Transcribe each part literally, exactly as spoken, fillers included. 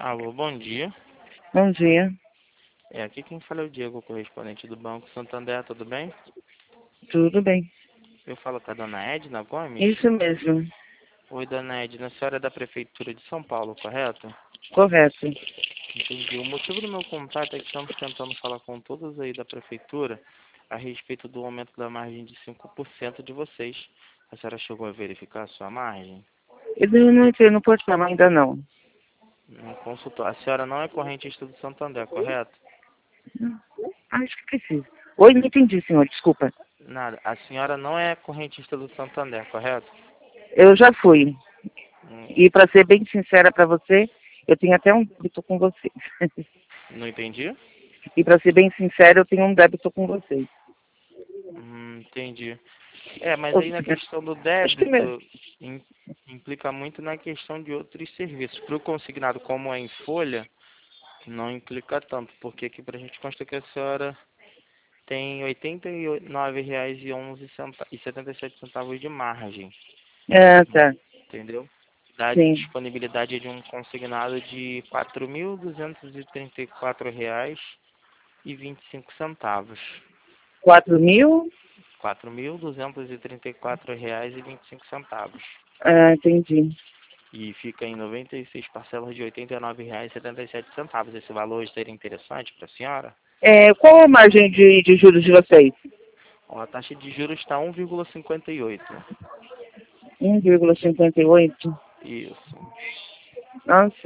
Alô, bom dia. Bom dia. É, aqui quem fala é o Diego, correspondente do Banco Santander, tudo bem? Tudo bem. Eu falo com a dona Edna Gomes. Isso mesmo. Oi, dona Edna, a senhora é da Prefeitura de São Paulo, correto? Correto. Entendi. O motivo do meu contato é que estamos tentando falar com todos aí da Prefeitura a respeito do aumento da margem de cinco por cento de vocês. A senhora chegou a verificar a sua margem? Eu não entrei no portal ainda não. Não consultou. A senhora não é correntista do Santander, correto? Acho que precisa. Oi, não entendi, senhor. Desculpa. Nada. A senhora não é correntista do Santander, correto? Eu já fui. Hum, E para ser bem sincera para você, eu tenho até um débito com vocês. Não entendi? E para ser bem sincera, eu tenho um débito com vocês. Hum, entendi. É, mas Ou aí na seja, questão do acho que mesmo. débito, im- implica muito na questão de outros serviços. Para o consignado, como é em folha, não implica tanto, porque aqui para a gente consta que a senhora tem oitenta e nove reais e onze centavos e setenta e sete centavos de margem, Ah, tá. entendeu? Dá Sim. disponibilidade de um consignado de quatro mil duzentos e trinta e quatro reais e vinte e cinco centavos. Quatro mil? quatro mil duzentos e trinta e quatro reais e vinte e cinco centavos. Ah, entendi. E fica em noventa e seis parcelas de oitenta e nove reais e setenta e sete centavos. Esse valor seria interessante para a senhora? É, qual a margem de, de juros de vocês? Ó, a taxa de juros está um vírgula cinquenta e oito. um vírgula cinquenta e oito. Isso. Nossa.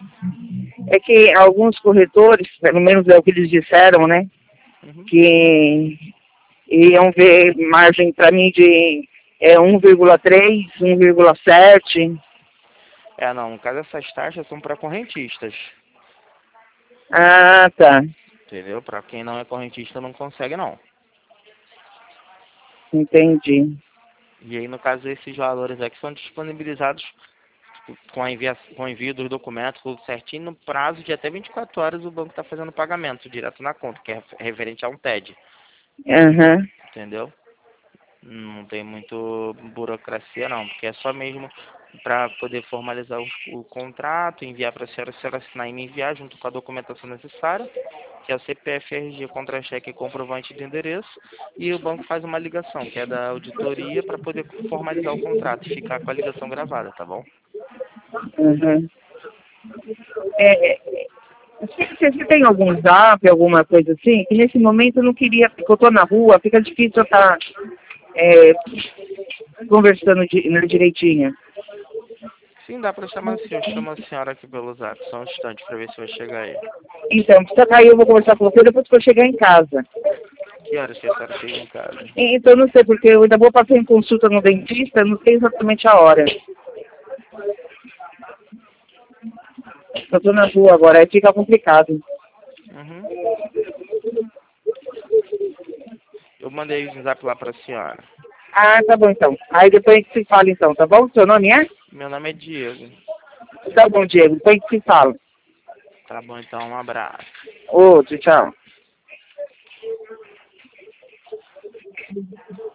É que alguns corretores, pelo menos é o que eles disseram, né? Uhum. Que iam ver margem para mim de é, um vírgula três, um vírgula sete. É, não, no caso essas taxas são para correntistas, Ah, tá. entendeu? Para quem não é correntista não consegue não. Entendi. E aí, no caso, esses valores aqui são disponibilizados com, a envia, com o envio dos documentos, tudo certinho, no prazo de até vinte e quatro horas o banco está fazendo o pagamento direto na conta, que é referente a um T E D, Aham. entendeu? Não tem muito burocracia não, porque é só mesmo para poder formalizar o, o contrato, enviar para a senhora, a senhora assinar e me enviar junto com a documentação necessária, que é o C P F, R G, contra-cheque e comprovante de endereço, e o banco faz uma ligação, que é da auditoria, para poder formalizar o contrato e ficar com a ligação gravada, tá bom? Aham. É, é, você, você tem algum zap, alguma coisa assim? Que nesse momento eu não queria, porque eu tô na rua, fica difícil eu estar é, conversando di, né, direitinho. Sim, dá para chamar assim, eu chamo a senhora aqui pelo zap, só um instante para ver se vai chegar aí. Então, precisa cair, eu vou conversar com você depois que eu chegar em casa. Que horas que a senhora chega em casa? Então, não sei, porque eu ainda vou passar em consulta no dentista, não sei exatamente a hora. Eu tô na rua agora, aí fica complicado. Uhum. Eu mandei um zap lá para a senhora. Ah, tá bom então. Aí depois a gente se fala então, tá bom? Seu nome é? Meu nome é Diego. Tá bom, Diego, depois a gente se fala. Tá bom, então, um abraço. Outro, tchau.